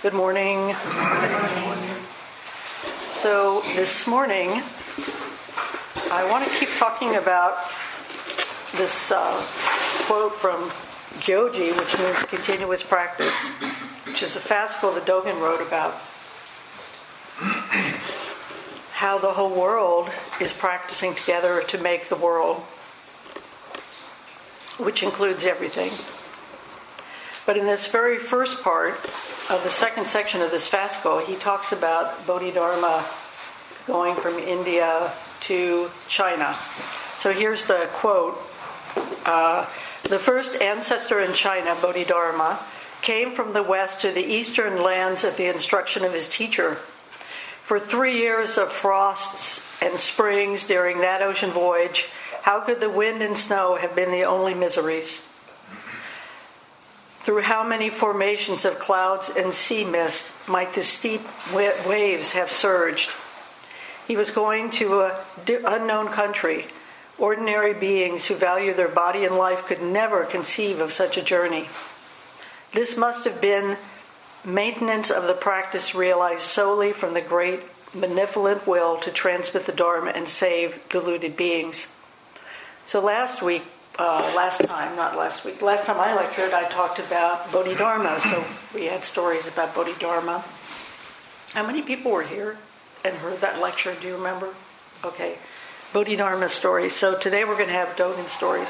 Good morning. So this morning, I want to keep talking about this quote from Gyoji, which means continuous practice, which is a fascicle that Dogen wrote about how the whole world is practicing together to make the world, which includes everything. But in this very first part of the second section of this fascicle, he talks about Bodhidharma going from India to China. So here's the quote. The first ancestor in China, Bodhidharma, came from the west to the eastern lands at the instruction of his teacher. For 3 years of frosts and springs during that ocean voyage, how could the wind and snow have been the only miseries? Through how many formations of clouds and sea mist might the steep waves have surged? He was going to an unknown country. Ordinary beings who value their body and life could never conceive of such a journey. This must have been maintenance of the practice realized solely from the great benevolent will to transmit the Dharma and save deluded beings. So last time I lectured, I talked about Bodhidharma. So we had stories about Bodhidharma. How many people were here and heard that lecture? Do you remember? Okay. Bodhidharma stories. So today we're going to have Dogen stories.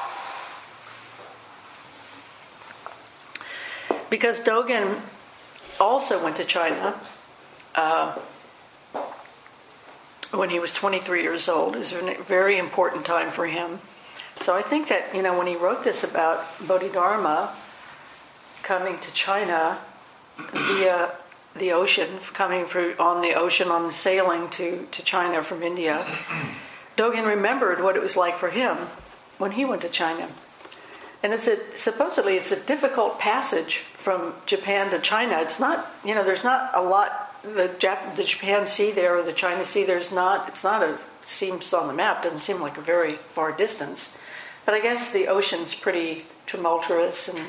Because Dogen also went to China when he was 23 years old. It was a very important time for him. So I think that, when he wrote this about Bodhidharma coming to China via the ocean, coming on the ocean, on sailing to China from India, Dogen remembered what it was like for him when he went to China. And supposedly it's a difficult passage from Japan to China. It's not, there's not a lot, the Japan Sea there or the China Sea, seems on the map, doesn't seem like a very far distance. But I guess the ocean's pretty tumultuous, and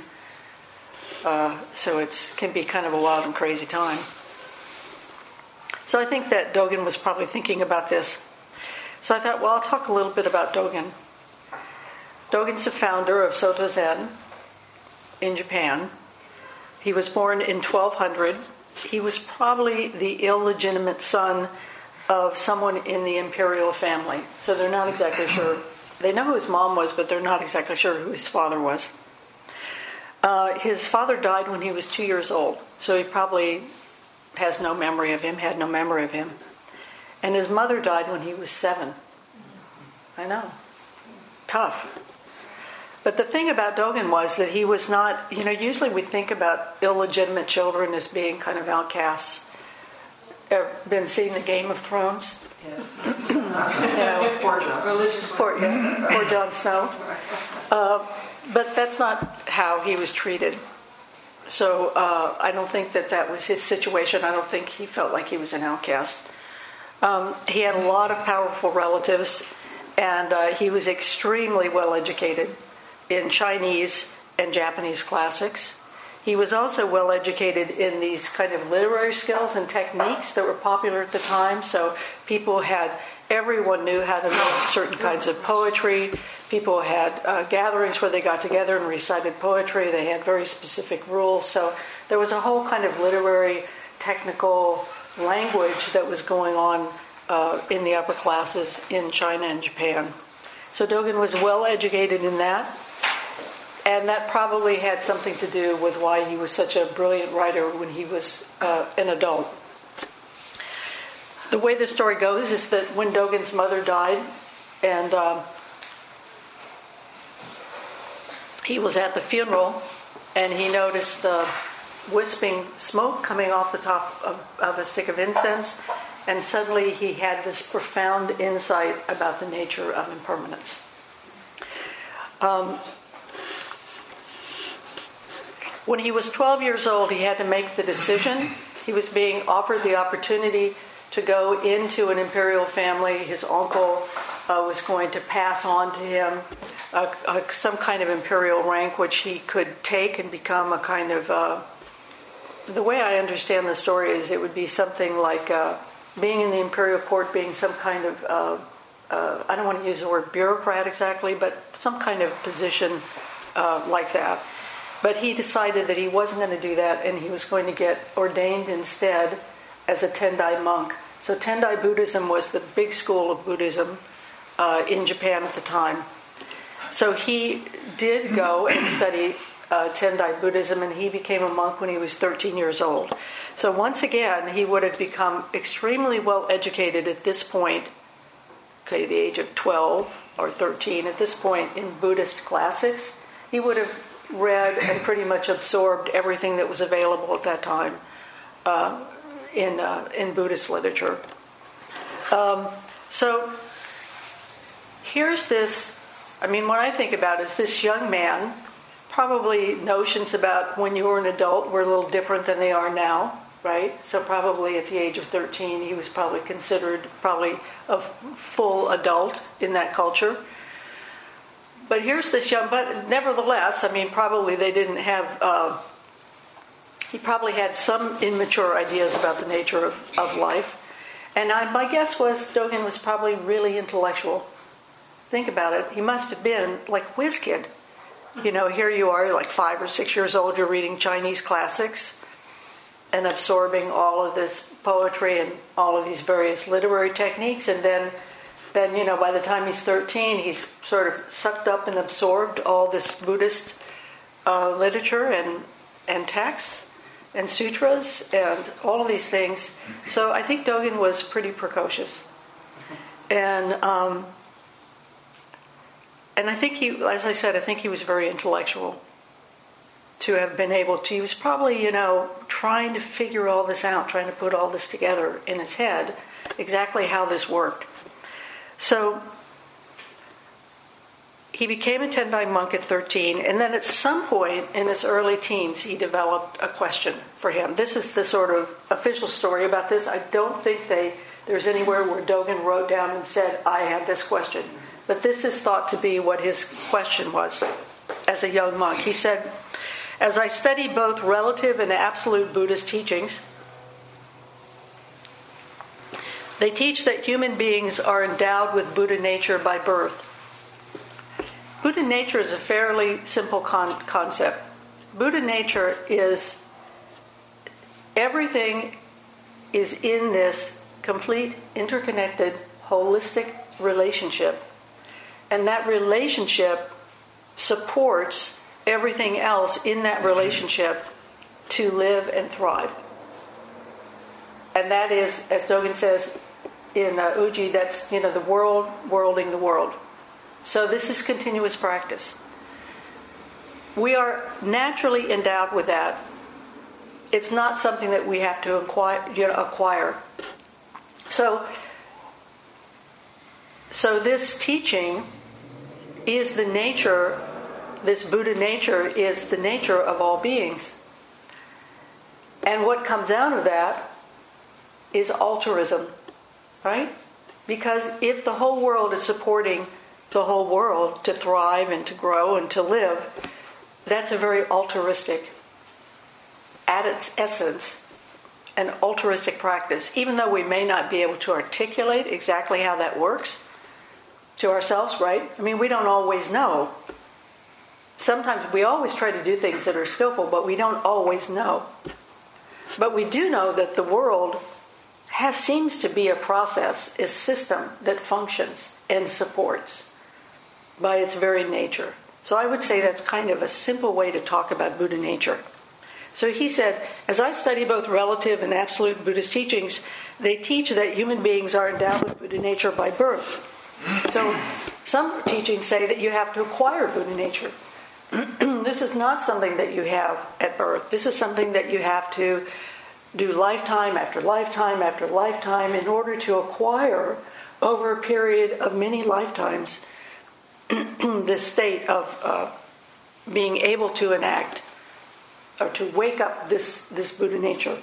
so it can be kind of a wild and crazy time. So I think that Dogen was probably thinking about this. So I thought, I'll talk a little bit about Dogen. Dogen's the founder of Soto Zen in Japan. He was born in 1200. He was probably the illegitimate son of someone in the imperial family. So they're not exactly sure. They know who his mom was, but they're not exactly sure who his father was. His father died when he was 2 years old, so he probably had no memory of him. And his mother died when he was 7. I know. Tough. But the thing about Dogen was that he was not, usually we think about illegitimate children as being kind of outcasts. Ever been seeing the Game of Thrones? Yes. Poor John. Poor Jon Snow. But that's not how he was treated. So I don't think that was his situation. I don't think he felt like he was an outcast. He had a lot of powerful relatives, and he was extremely well educated in Chinese and Japanese classics. He was also well educated in these kind of literary skills and techniques that were popular at the time. So everyone knew how to make certain kinds of poetry. People had gatherings where they got together and recited poetry. They had very specific rules. So there was a whole kind of literary, technical language that was going on in the upper classes in China and Japan. So Dogen was well educated in that. And that probably had something to do with why he was such a brilliant writer when he was an adult. The way the story goes is that when Dogen's mother died, and he was at the funeral, and he noticed the wisping smoke coming off the top of a stick of incense, and suddenly he had this profound insight about the nature of impermanence. When he was 12 years old, he had to make the decision. He was being offered the opportunity to go into an imperial family. His uncle was going to pass on to him some kind of imperial rank which he could take and become a kind of the way I understand the story is it would be something like being in the imperial court, being some kind of, I don't want to use the word bureaucrat exactly, but some kind of position like that. But he decided that he wasn't going to do that, and he was going to get ordained instead as a Tendai monk. So Tendai Buddhism was the big school of Buddhism in Japan at the time. So he did go and study Tendai Buddhism, and he became a monk when he was 13 years old. So once again, he would have become extremely well educated at this point, the age of 12 or 13, at this point in Buddhist classics. He would have read and pretty much absorbed everything that was available at that time in Buddhist literature. So here's this, what I think about is this young man, probably notions about when you were an adult were a little different than they are now, right? So probably at the age of 13, he was probably considered a full adult in that culture. But here's this but nevertheless, probably they didn't have, he probably had some immature ideas about the nature of life. And my guess was Dogen was probably really intellectual. Think about it. He must have been like whiz kid. Here you are, like 5 or 6 years old, you're reading Chinese classics and absorbing all of this poetry and all of these various literary techniques, and then by the time he's 13, he's sort of sucked up and absorbed all this Buddhist literature and texts and sutras and all of these things. So I think Dogen was pretty precocious. And I think he was very intellectual to have been able to. He was probably, trying to figure all this out, trying to put all this together in his head, exactly how this worked. So he became a Tendai monk at 13, and then at some point in his early teens, he developed a question for him. This is the sort of official story about this. I don't think there's anywhere where Dogen wrote down and said, I had this question. But this is thought to be what his question was as a young monk. He said, as I study both relative and absolute Buddhist teachings, they teach that human beings are endowed with Buddha nature by birth. Buddha nature is a fairly simple concept. Buddha nature is everything is in this complete, interconnected, holistic relationship. And that relationship supports everything else in that relationship to live and thrive. And that is, as Dogen says in Uji, that's, the world worlding the world. So this is continuous practice. We are naturally endowed with that. It's not something that we have to acquire. So this teaching is the nature, this Buddha nature is the nature of all beings. And what comes out of that is altruism, right? Because if the whole world is supporting the whole world to thrive and to grow and to live, that's a very altruistic, at its essence, an altruistic practice. Even though we may not be able to articulate exactly how that works to ourselves, right? We don't always know. Sometimes we always try to do things that are skillful, but we don't always know. But we do know that the world seems to be a process, a system that functions and supports by its very nature. So I would say that's kind of a simple way to talk about Buddha nature. So he said, as I study both relative and absolute Buddhist teachings, they teach that human beings are endowed with Buddha nature by birth. So some teachings say that you have to acquire Buddha nature. This is not something that you have at birth. This is something that you have to do lifetime after lifetime after lifetime in order to acquire over a period of many lifetimes this state of being able to enact or to wake up this Buddha nature.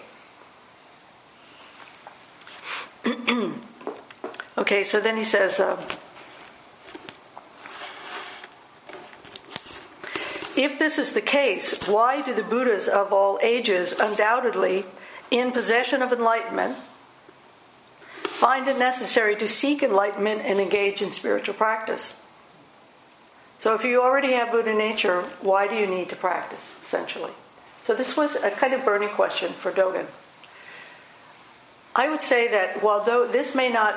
Okay, so then he says, If this is the case, why do the Buddhas of all ages, undoubtedly in possession of enlightenment, find it necessary to seek enlightenment and engage in spiritual practice? So if you already have Buddha nature, why do you need to practice, essentially? So this was a kind of burning question for Dogen. I would say that while this may not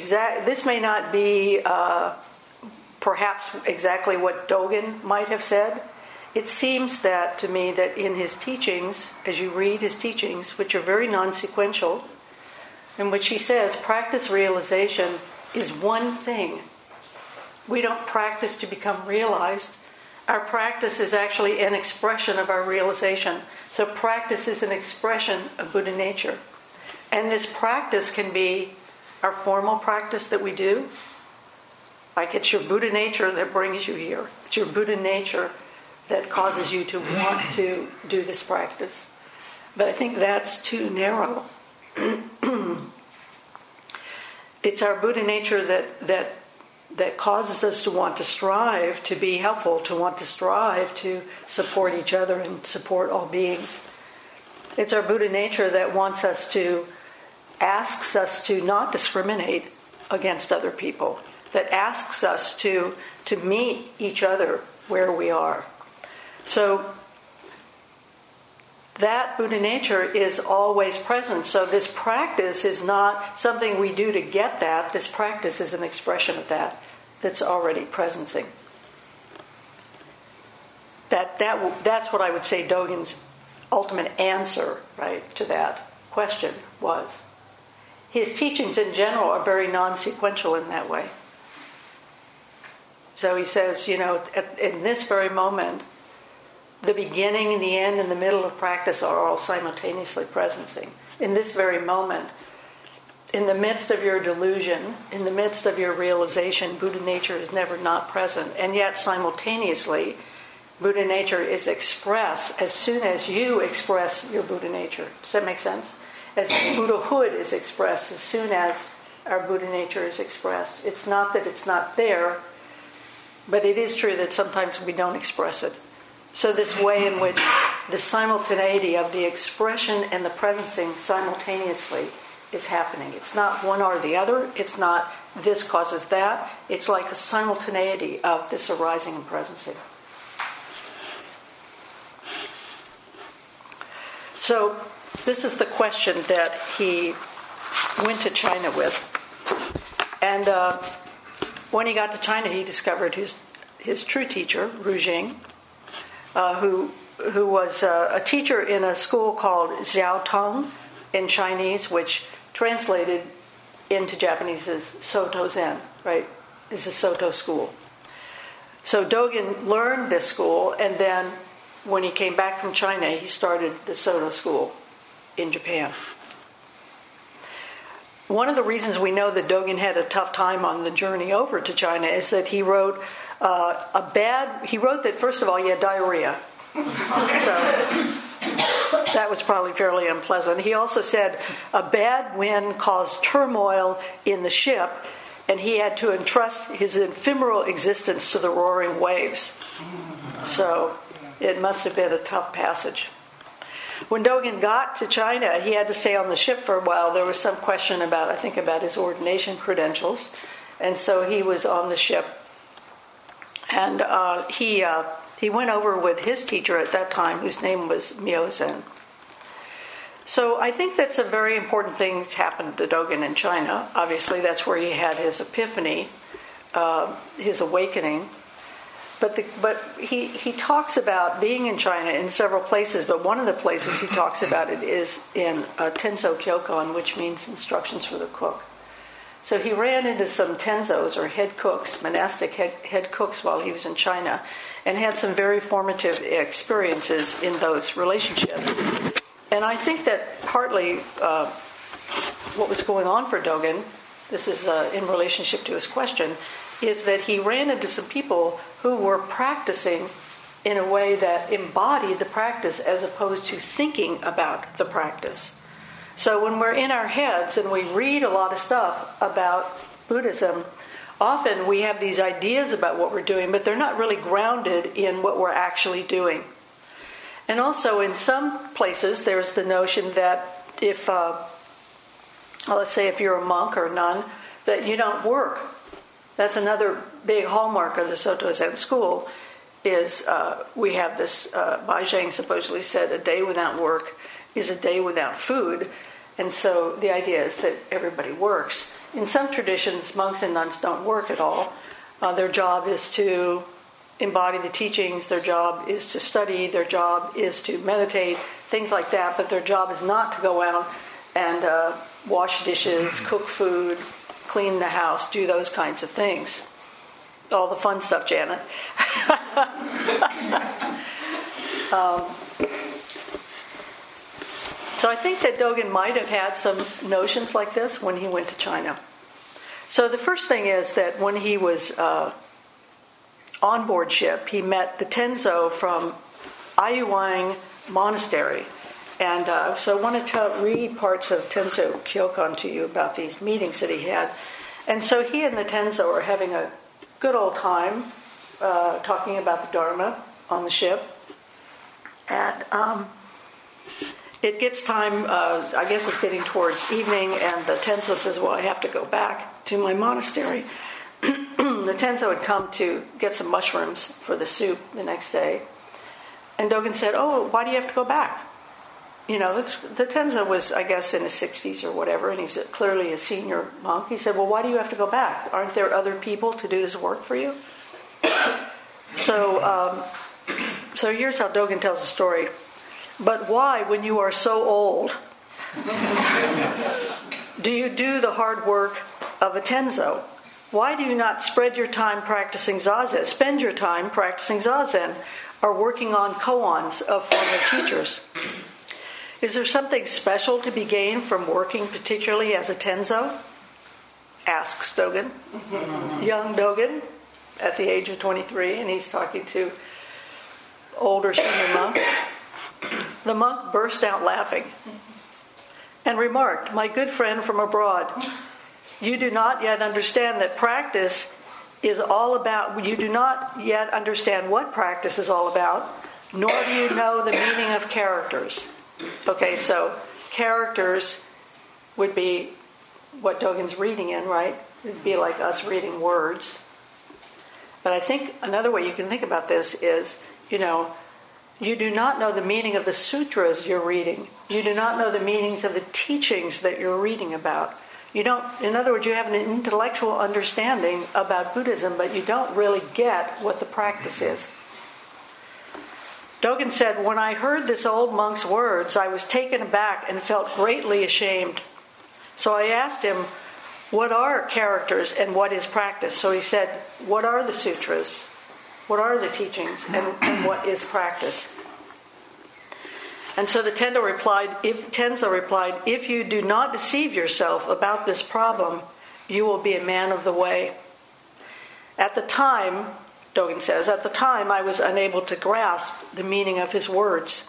be perhaps exactly what Dogen might have said, it seems that to me that in his teachings, as you read his teachings, which are very non-sequential, in which he says practice realization is one thing. We don't practice to become realized. Our practice is actually an expression of our realization. So practice is an expression of Buddha nature. And this practice can be our formal practice that we do. Like it's your Buddha nature that brings you here. It's your Buddha nature that causes you to want to do this practice. But I think that's too narrow. It's our Buddha nature that causes us to want to strive to be helpful, to want to strive to support each other and support all beings. It's our Buddha nature that asks us to not discriminate against other people, that asks us to meet each other where we are. So that Buddha nature is always present. So this practice is not something we do to get that. This practice is an expression of that's already presencing. That's what I would say Dogen's ultimate answer, right, to that question was. His teachings in general are very non-sequential in that way. So he says, in this very moment, the beginning and the end and the middle of practice are all simultaneously presencing. In this very moment, in the midst of your delusion, in the midst of your realization, Buddha nature is never not present. And yet simultaneously, Buddha nature is expressed as soon as you express your Buddha nature. Does that make sense? As Buddhahood is expressed as soon as our Buddha nature is expressed. It's not that it's not there, but it is true that sometimes we don't express it. So this way in which the simultaneity of the expression and the presencing simultaneously is happening. It's not one or the other. It's not this causes that. It's like a simultaneity of this arising and presencing. So this is the question that he went to China with. And when he got to China, he discovered his true teacher, Ru Jing, who was a teacher in a school called Xiao Tong in Chinese, which translated into Japanese is Soto Zen, right? Is a Soto school. So Dogen learned this school, and then when he came back from China, he started the Soto school in Japan. One of the reasons we know that Dogen had a tough time on the journey over to China is that he wrote that first of all he had diarrhea. So that was probably fairly unpleasant. He also said a bad wind caused turmoil in the ship, and he had to entrust his ephemeral existence to the roaring waves. So it must have been a tough passage. When Dogen got to China, he had to stay on the ship for a while. There was some question about his ordination credentials, and so he was on the ship. And he went over with his teacher at that time, whose name was Miaozhen. So I think that's a very important thing that's happened to Dogen in China. Obviously, that's where he had his epiphany, his awakening. But he talks about being in China in several places, but one of the places he talks about it is in Tenzo Kyokon, which means instructions for the cook. So he ran into some tenzos, or head cooks, monastic head cooks, while he was in China, and had some very formative experiences in those relationships. And I think that partly what was going on for Dogen, this is in relationship to his question, is that he ran into some people who were practicing in a way that embodied the practice as opposed to thinking about the practice. So when we're in our heads and we read a lot of stuff about Buddhism, Often we have these ideas about what we're doing, but they're not really grounded in what we're actually doing. And also in some places there's the notion that if, let's say if you're a monk or a nun, that you don't work. That's another big hallmark of the Soto Zen school, is we have this, Bai Zhang supposedly said, a day without work is a day without food. And so the idea is that everybody works. In some traditions, monks and nuns don't work at all. Their job is to embody the teachings, their job is to study, their job is to meditate, things like that, but their job is not to go out and wash dishes, cook food, clean the house, do those kinds of things. All the fun stuff, Janet. So I think that Dogen might have had some notions like this when he went to China. So the first thing is that when he was on board ship, he met the Tenzo from Ayuwang Monastery. And so I want to read parts of Tenzo Kyokan to you about these meetings that he had. And so he and the Tenzo are having a good old time talking about the Dharma on the ship. And it gets time, I guess it's getting towards evening, and the Tenzo says, well, I have to go back to my monastery. The Tenzo had come to get some mushrooms for the soup the next day. And Dogen said, oh, why do you have to go back? You know, the Tenzo was, I guess, in his 60s or whatever, and he's clearly a senior monk. He said, well, why do you have to go back? Aren't there other people to do this work for you? So here's how Dogen tells the story. But why, when you are so old, do you do the hard work of a Tenzo? Why do you not spend your time practicing Zazen, or working on koans of former teachers? Is there something special to be gained from working particularly as a Tenzo? Asks Dogen. Young Dogen, at the age of 23, and he's talking to older senior monk. The monk burst out laughing and remarked, my good friend from abroad, you do not yet understand that practice is all about, you do not yet understand what practice is all about, nor do you know the meaning of characters. Okay, so characters would be what Dogen's reading in, right? It would be like us reading words. But I think another way you can think about this is, you do not know the meaning of the sutras you're reading. You do not know the meanings of the teachings that you're reading about. You don't, in other words, you have an intellectual understanding about Buddhism, but you don't really get what the practice is. Dogen said, when I heard this old monk's words, I was taken aback and felt greatly ashamed. So I asked him, what are characters and what is practice? So he said, what are the sutras? What are the teachings and what is practice? And so the Tenzo replied, if you do not deceive yourself about this problem, you will be a man of the way. At the time, Dogen says, I was unable to grasp the meaning of his words.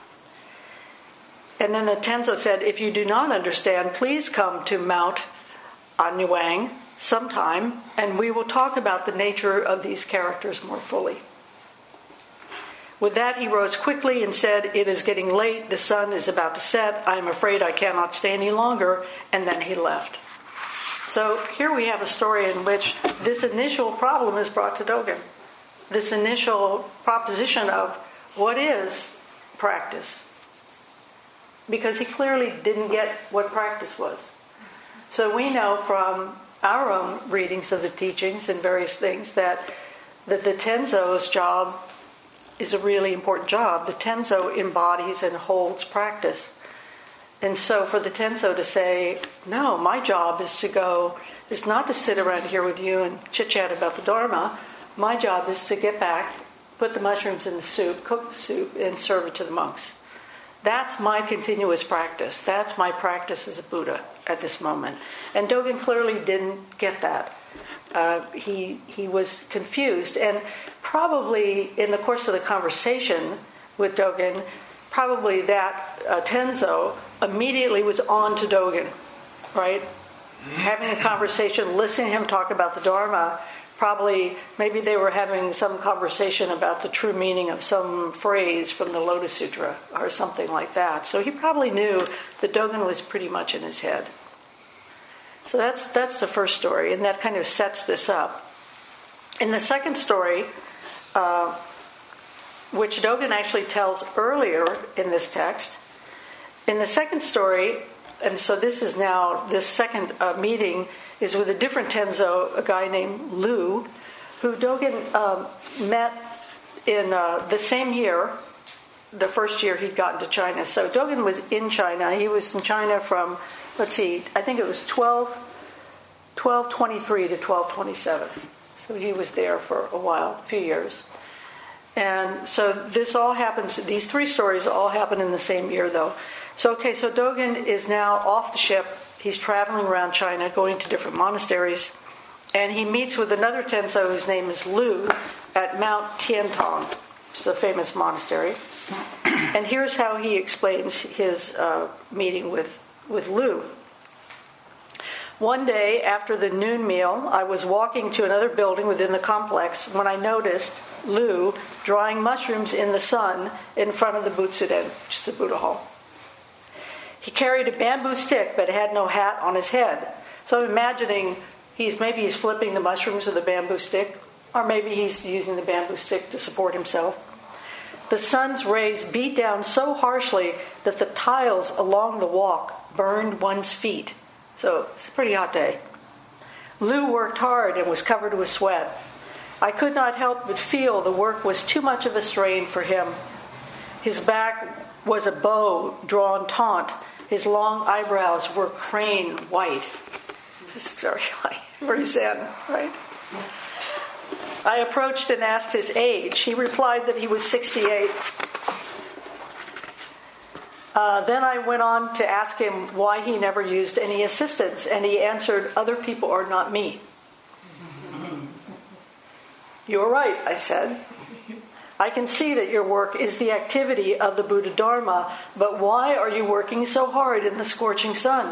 And then the Tenzo said, if you do not understand, please come to Mount Anyuwang sometime, and we will talk about the nature of these characters more fully. With that, he rose quickly and said, it is getting late, the sun is about to set, I am afraid I cannot stay any longer, and then he left. So here we have a story in which this initial problem is brought to Dogen. This initial proposition of what is practice. Because he clearly didn't get what practice was. So we know from our own readings of the teachings and various things that the Tenzo's job is a really important job. The Tenzo embodies and holds practice. And so for the Tenzo to say, no, my job is not to sit around here with you and chit-chat about the Dharma. My job is to get back, put the mushrooms in the soup, cook the soup, and serve it to the monks. That's my continuous practice. That's my practice as a Buddha at this moment. And Dogen clearly didn't get that. He was confused. And probably in the course of the conversation with Dogen, probably that Tenzo immediately was on to Dogen, right? having a conversation, listening to him talk about the Dharma. Maybe they were having some conversation about the true meaning of some phrase from the Lotus Sutra or something like that. So he probably knew that Dogen was pretty much in his head. So that's the first story, and that kind of sets this up. In the second story, which Dogen actually tells earlier in this text, in the second story, and so this second meeting is with a different Tenzo, a guy named Lu, who Dogen met in the same year, the first year he'd gotten to China. So Dogen was in China. He was in China from, I think it was 1223 to 1227. So he was there for a while, a few years. And so this all happens, these three stories all happen in the same year, though. So Dogen is now off the ship. He's traveling around China, going to different monasteries, and he meets with another Tenzo whose name is Lu at Mount Tiantong, which is a famous monastery. And here's how he explains his meeting with Lu. One day after the noon meal, I was walking to another building within the complex when I noticed Lu drying mushrooms in the sun in front of the Butsuden, which is the Buddha hall. He carried a bamboo stick but had no hat on his head. So I'm imagining he's flipping the mushrooms with a bamboo stick, or maybe he's using the bamboo stick to support himself. The sun's rays beat down so harshly that the tiles along the walk burned one's feet. So it's a pretty hot day. Lu worked hard and was covered with sweat. I could not help but feel the work was too much of a strain for him. His back was a bow drawn taut. His long eyebrows were crane white. This is very zen, right? I approached and asked his age. He replied that he was 68. Then I went on to ask him why he never used any assistants, and he answered, "Other people are not me." "You're right," I said. "I can see that your work is the activity of the Buddha Dharma, but why are you working so hard in the scorching sun?"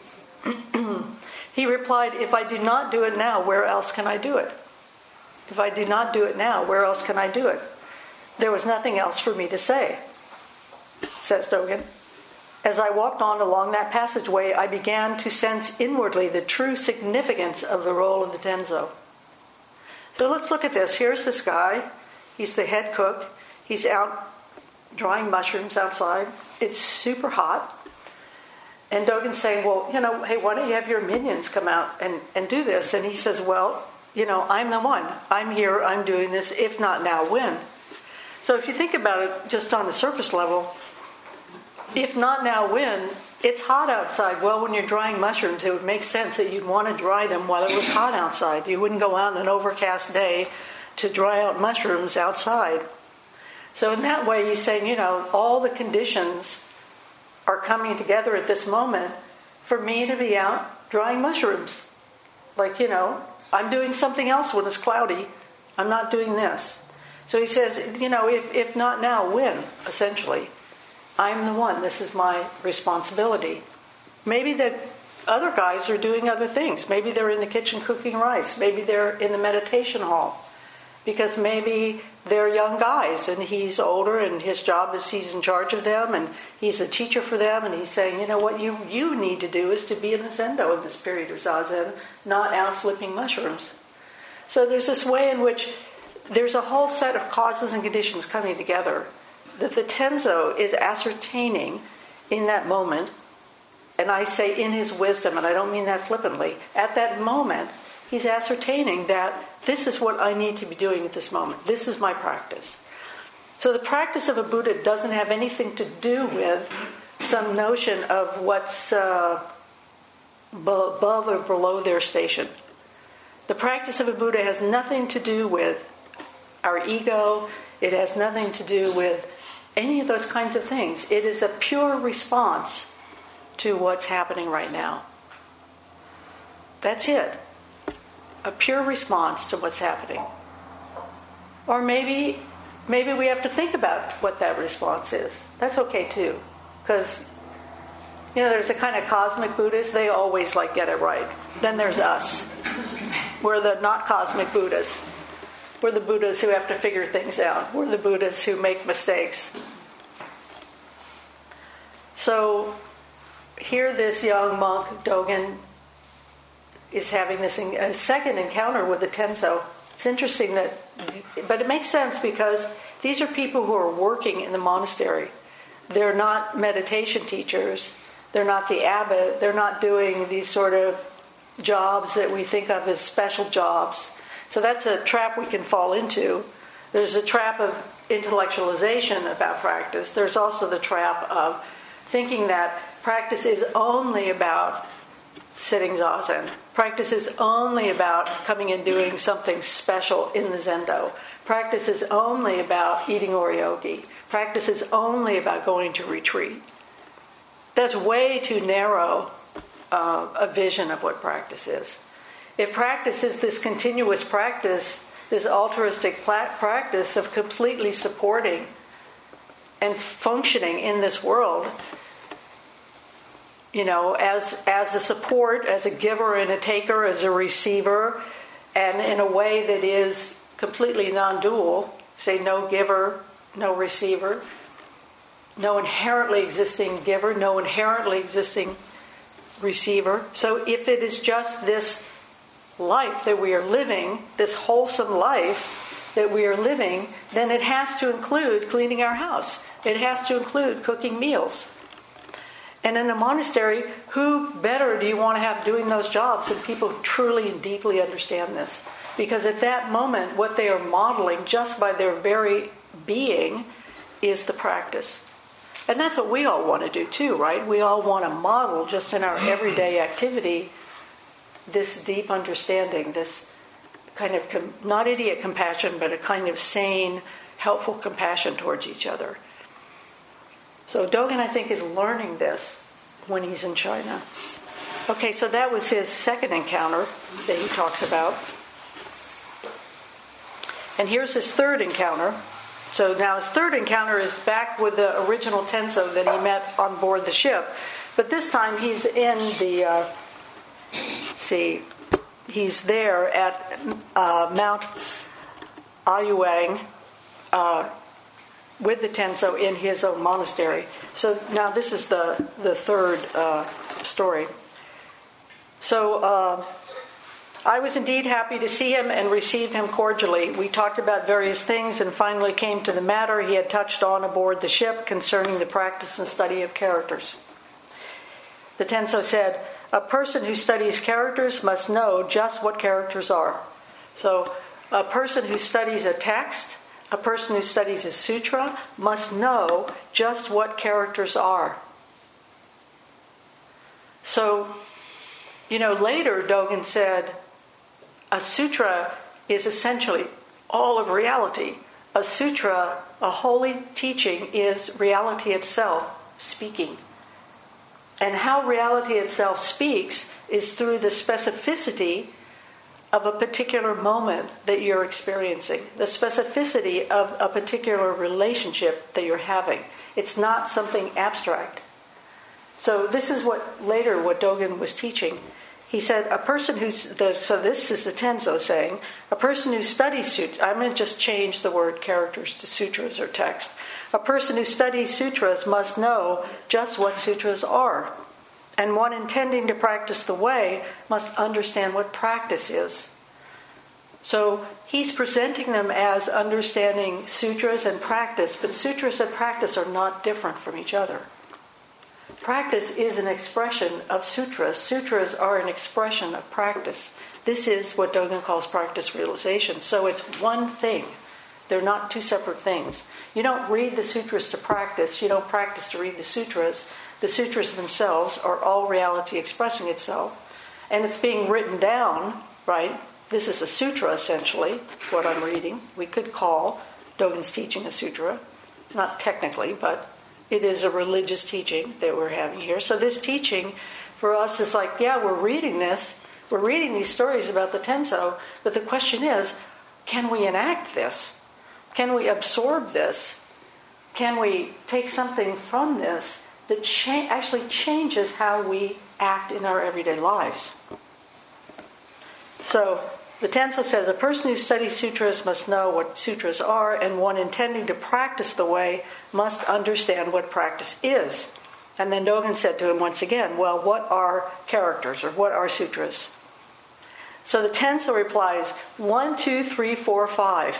He replied, "If I do not do it now, where else can I do it? If I do not do it now, where else can I do it?" There was nothing else for me to say, says Dogen. As I walked on along that passageway, I began to sense inwardly the true significance of the role of the Tenzo. So let's look at this. Here's this guy. He's the head cook. He's out drying mushrooms outside. It's super hot. And Dogen's saying, well, hey, why don't you have your minions come out and do this? And he says, well, I'm the one. I'm here. I'm doing this. If not now, when? So if you think about it just on the surface level, if not now, when? It's hot outside. Well, when you're drying mushrooms, it would make sense that you'd want to dry them while it was hot outside. You wouldn't go out on an overcast day to dry out mushrooms outside. So in that way, he's saying, all the conditions are coming together at this moment for me to be out drying mushrooms. I'm doing something else when it's cloudy. I'm not doing this. So he says, if not now, when? Essentially. I'm the one. This is my responsibility. Maybe the other guys are doing other things. Maybe they're in the kitchen cooking rice. Maybe they're in the meditation hall. Because maybe they're young guys and he's older and his job is he's in charge of them and he's a teacher for them and he's saying, what you need to do is to be in the Zendo in this period of Zazen, not out flipping mushrooms. So there's this way in which there's a whole set of causes and conditions coming together that the Tenzo is ascertaining in that moment, and I say in his wisdom, and I don't mean that flippantly, at that moment, he's ascertaining that this is what I need to be doing at this moment. This is my practice. So the practice of a Buddha doesn't have anything to do with some notion of what's above or below their station. The practice of a Buddha has nothing to do with our ego. It has nothing to do with any of those kinds of things. It is a pure response to what's happening right now. That's it. A pure response to what's happening. Or maybe we have to think about what that response is. That's okay too. Because There's a kind of cosmic Buddhists, they always get it right. Then there's us. We're the not cosmic Buddhists. We're the Buddhas who have to figure things out. We're the Buddhas who make mistakes. So here this young monk, Dogen, is having this a second encounter with the Tenso. It's interesting but it makes sense because these are people who are working in the monastery. They're not meditation teachers. They're not the abbot. They're not doing these sort of jobs that we think of as special jobs. So that's a trap we can fall into. There's a trap of intellectualization about practice. There's also the trap of thinking that practice is only about sitting zazen. Practice is only about coming and doing something special in the zendo. Practice is only about eating oryogi. Practice is only about going to retreat. That's way too narrow a vision of what practice is. If practice is this continuous practice, this altruistic practice of completely supporting and functioning in this world, as a support, as a giver and a taker, as a receiver, and in a way that is completely non-dual, say no giver, no receiver, no inherently existing giver, no inherently existing receiver. So if it is just this life that we are living, this wholesome life that we are living, then it has to include cleaning our house. It has to include cooking meals. And in a monastery, who better do you want to have doing those jobs than people who truly and deeply understand this? Because at that moment, what they are modeling just by their very being is the practice. And that's what we all want to do too, right? We all want to model just in our everyday activity this deep understanding, this kind of, not idiot compassion, but a kind of sane, helpful compassion towards each other. So Dogen, I think, is learning this when he's in China. Okay, so that was his second encounter that he talks about. And here's his third encounter. So now his third encounter is back with the original Tenso that he met on board the ship. But this time he's in the, he's there at Mount Ayuang, with the Tenso in his own monastery. So now this is the third story. So I was indeed happy to see him and receive him cordially. We talked about various things and finally came to the matter he had touched on aboard the ship concerning the practice and study of characters. The Tenso said, "A person who studies characters must know just what characters are." So a person who studies a text, a person who studies a sutra, must know just what characters are. So, later Dogen said, a sutra is essentially all of reality. A sutra, a holy teaching, is reality itself speaking. And how reality itself speaks is through the specificity of a particular moment that you're experiencing, the specificity of a particular relationship that you're having. It's not something abstract. So this is what Dogen was teaching. He said, so this is the Tenso saying, a person who studies sutras, I'm going to just change the word characters to sutras or text. A person who studies sutras must know just what sutras are. And one intending to practice the way must understand what practice is. So he's presenting them as understanding sutras and practice, but sutras and practice are not different from each other. Practice is an expression of sutras. Sutras are an expression of practice. This is what Dogen calls practice realization. So it's one thing. They're not two separate things. You don't read the sutras to practice. You don't practice to read the sutras. The sutras themselves are all reality expressing itself. And it's being written down, right? This is a sutra, essentially, what I'm reading. We could call Dogen's teaching a sutra. Not technically, but it is a religious teaching that we're having here. So this teaching for us is like, yeah, we're reading this. We're reading these stories about the Tenso. But the question is, can we enact this? Can we absorb this? Can we take something from this that actually changes how we act in our everyday lives. So the Tenso says, a person who studies sutras must know what sutras are, and one intending to practice the way must understand what practice is. And then Dogen said to him once again, well, what are characters, or what are sutras? So the Tenso replies, 1, 2, 3, 4, 5.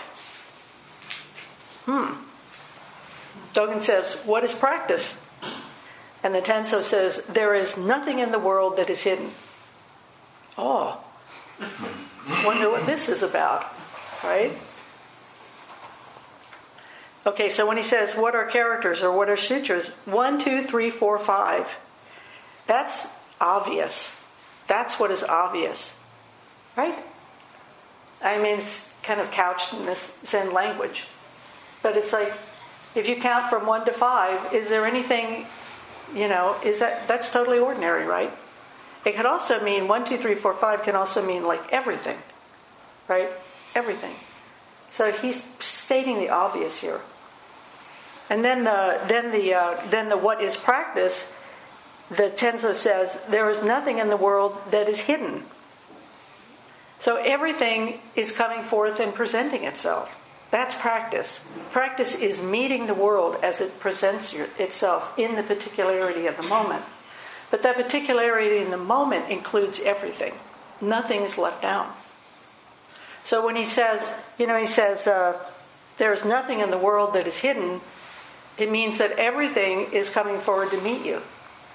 Dogen says, what is practice? And the Tenso says, there is nothing in the world that is hidden. Oh, wonder what this is about, right? Okay, so when he says, what are characters or what are sutras? 1, 2, 3, 4, 5. That's obvious. That's what is obvious, right? I mean, it's kind of couched in this Zen language. But it's like, if you count from 1 to 5, is there anything, that's totally ordinary, right? It could also mean 1, 2, 3, 4, 5 can also mean like everything, right? Everything. So he's stating the obvious here. And then the what is practice, the Tenso says, there is nothing in the world that is hidden. So everything is coming forth and presenting itself. That's practice. Practice is meeting the world as it presents itself in the particularity of the moment. But that particularity in the moment includes everything. Nothing is left out. So when he says, there is nothing in the world that is hidden, it means that everything is coming forward to meet you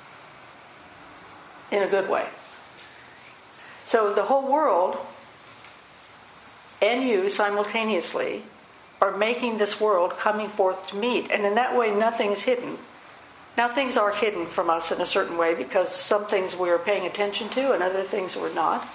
in a good way. So the whole world and you simultaneously are making this world coming forth to meet. And in that way, nothing is hidden. Now, things are hidden from us in a certain way because some things we're paying attention to and other things we're not.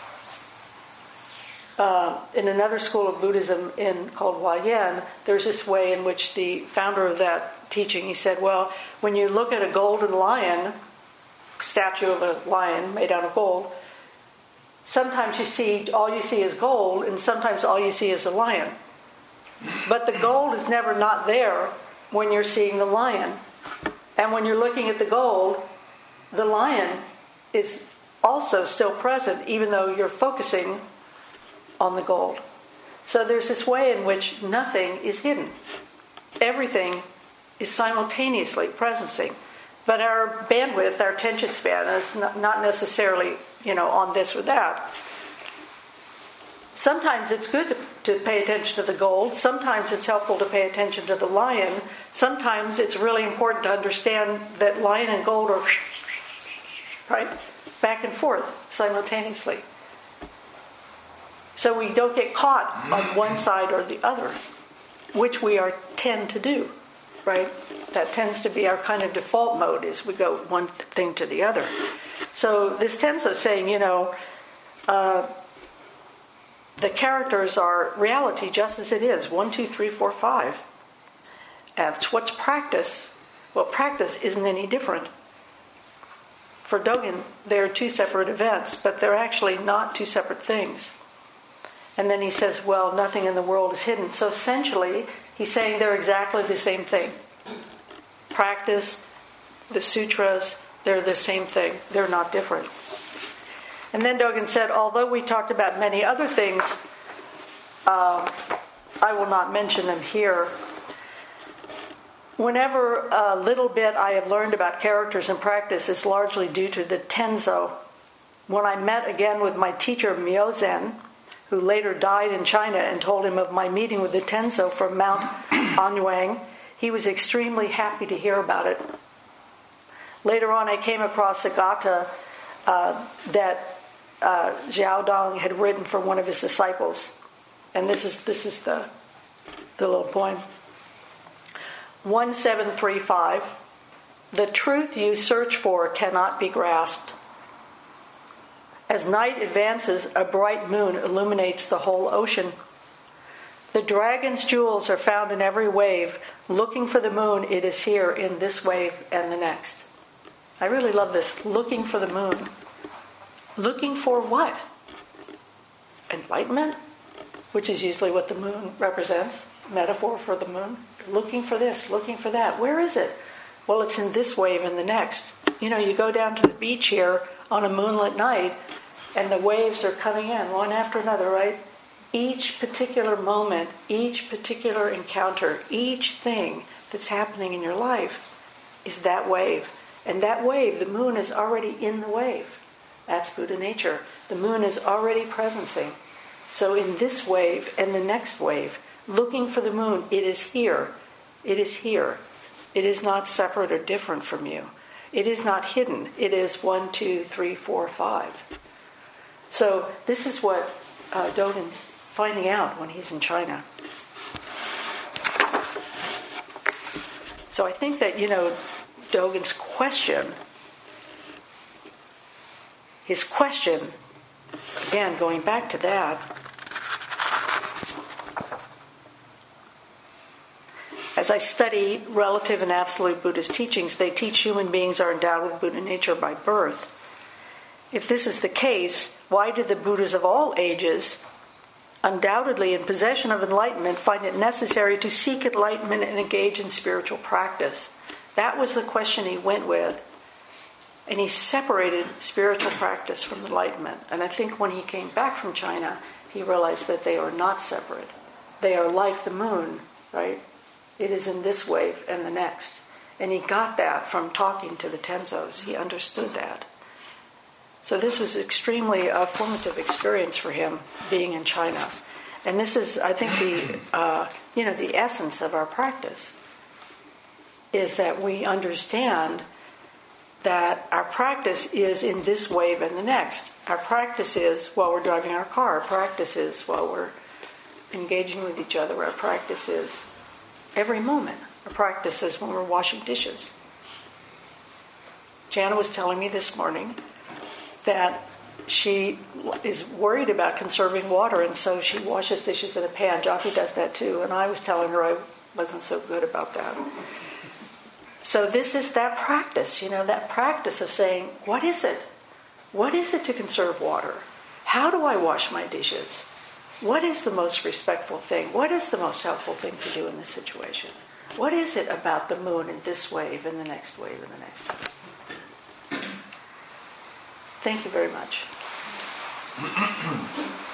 In another school of Buddhism called Huayan, there's this way in which the founder of that teaching, he said, well, when you look at a golden lion, statue of a lion made out of gold, sometimes all you see is gold, and sometimes all you see is a lion. But the gold is never not there when you're seeing the lion. And when you're looking at the gold, the lion is also still present, even though you're focusing on the gold. So there's this way in which nothing is hidden. Everything is simultaneously presencing. But our bandwidth, our attention span is not necessarily, on this or that. Sometimes it's good to pay attention to the gold. Sometimes it's helpful to pay attention to the lion. Sometimes it's really important to understand that lion and gold are right back and forth simultaneously. So we don't get caught on one side or the other, which we tend to do, right? That tends to be our kind of default mode, is we go one thing to the other. So this Tenso is saying, the characters are reality just as it is. 1, 2, 3, 4, 5. And what's practice? Well, practice isn't any different. For Dogen, they're two separate events, but they're actually not two separate things. And then he says, well, nothing in the world is hidden. So essentially, he's saying they're exactly the same thing. Practice, the sutras, they're the same thing. They're not different. And then Dogen said, although we talked about many other things, I will not mention them here. Whenever a little bit I have learned about characters and practice is largely due to the Tenso. When I met again with my teacher Myozen, who later died in China, and told him of my meeting with the Tenso from Mount Anyuang, he was extremely happy to hear about it. Later on, I came across a gatha that Zhao Dong had written for one of his disciples. And this is the little poem. 1735. The truth you search for cannot be grasped. As night advances, a bright moon illuminates the whole ocean. The dragon's jewels are found in every wave. Looking for the moon, it is here in this wave and the next. I really love this. Looking for the moon. Looking for what? Enlightenment? Which is usually what the moon represents. Metaphor for the moon. Looking for this, looking for that. Where is it? Well, it's in this wave and the next. You go down to the beach here on a moonlit night, and the waves are coming in one after another, right? Each particular moment, each particular encounter, each thing that's happening in your life is that wave. And that wave, the moon is already in the wave. That's Buddha nature. The moon is already presencing. So in this wave and the next wave, looking for the moon, it is here. It is here. It is not separate or different from you. It is not hidden. It is 1, 2, 3, 4, 5. So this is what Dogen's finding out when he's in China. So I think that, Dogen's question, his question, again, going back to that, as I study relative and absolute Buddhist teachings, they teach human beings are endowed with Buddha nature by birth. If this is the case, why did the Buddhas of all ages, undoubtedly in possession of enlightenment, find it necessary to seek enlightenment and engage in spiritual practice? That was the question he went with. And he separated spiritual practice from enlightenment. And I think when he came back from China, he realized that they are not separate. They are like the moon, right? It is in this wave and the next. And he got that from talking to the Tenzos. He understood that. So this was extremely a formative experience for him, being in China. And this is, I think, the essence of our practice, is that we understand that our practice is in this wave and the next. Our practice is while we're driving our car. Our practice is while we're engaging with each other. Our practice is every moment. Our practice is when we're washing dishes. Jana was telling me this morning that she is worried about conserving water, and so she washes dishes in a pan. Jockey does that too, and I was telling her I wasn't so good about that. So this is that practice, that practice of saying, what is it? What is it to conserve water? How do I wash my dishes? What is the most respectful thing? What is the most helpful thing to do in this situation? What is it about the moon in this wave and the next wave and the next wave? Thank you very much.